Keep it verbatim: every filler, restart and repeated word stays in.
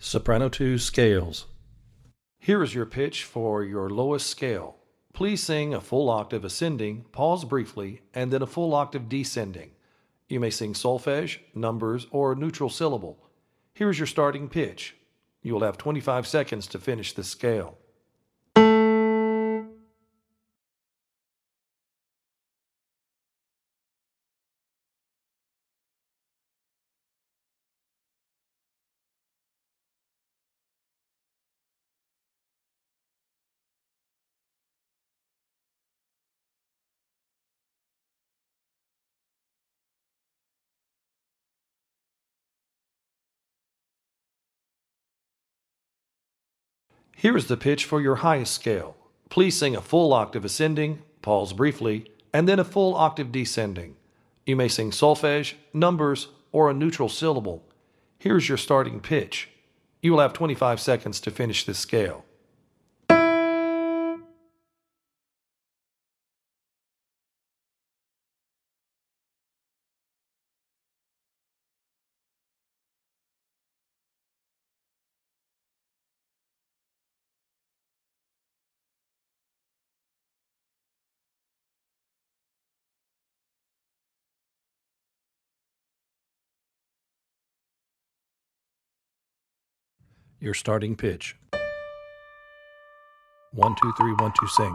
Soprano two scales. Here is your pitch for your lowest scale. Please sing a full octave ascending, pause briefly, and then a full octave descending. You may sing solfege, numbers, or a neutral syllable. Here is your starting pitch. You will have twenty-five seconds to finish this scale. Here is the pitch for your highest scale. Please sing a full octave ascending, pause briefly, and then a full octave descending. You may sing solfege, numbers, or a neutral syllable. Here is your starting pitch. You will have twenty-five seconds to finish this scale. Your starting pitch. One, two, three, one, two, sing.